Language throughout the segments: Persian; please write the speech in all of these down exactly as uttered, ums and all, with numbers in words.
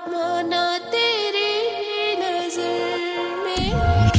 माना तेरी नजर में।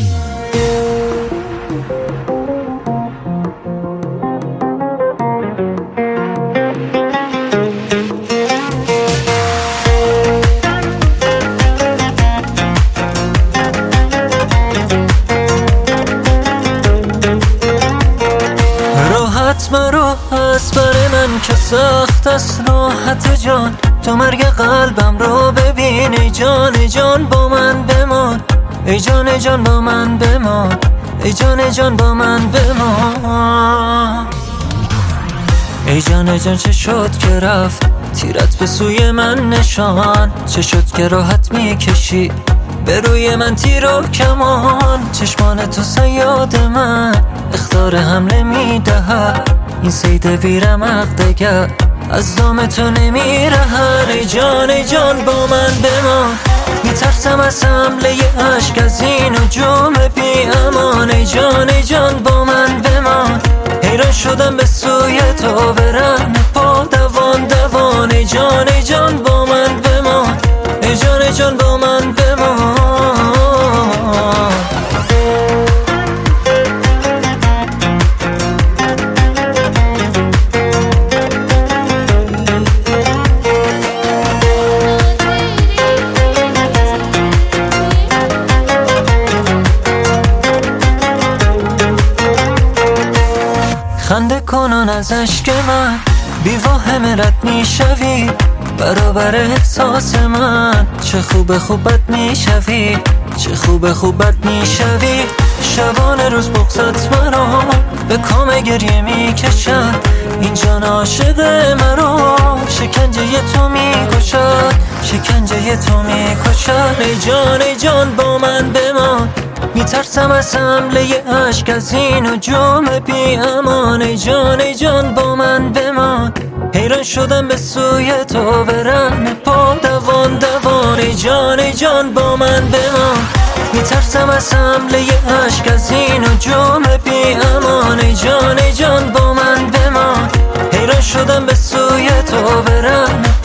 راحت مرا از بر من که سخت است راحت جان، تو مرگ قلبم رو ببین ای جان ای جان با من بمان، ای جان ای جان با من بمان، ای جان ای جان با من بمان. ای جان ای جان چه شد که رفت تیرت به سوی من نشان، چه شد که راحت میکشی به روی من تیر و کمان، چشمان تو صیاد من اخطار حمله میدهد، این صید بیرمق دگر از دام تو نمیرهد. ای جان ای جان با من بمان، میترسم از حمله اشک از این هجوم بی امان. ای جان ای جان با من بمان، حیران شدم به سوی تو برم پا دوان دوان. ای جان ای جان با من بمان، ای جان ای جان با من بمان. خنده کنان از عشق من بی واهم رد میشوی، برابر احساس من چه خوب خوبت میشوی، چه خوب خوبت میشوی. شبانه روز بغضت مرا به کام گریه میکشد، این جان عاشق مرا شکنجه تو میکشد، شکنجه تو میکشد. ای جان ای جان با من بمان، میترسم از حمله اشک از این هجوم بی امان. ای جان ای جان با من بمان، حیران شدم به سوی تو برم پا دوان دوان. ای جان ای جان با من بمان، میترسم از حمله اشک از این هجوم بی امان. ای جان ای جان با من بمان، حیران شدم به سوی تو برم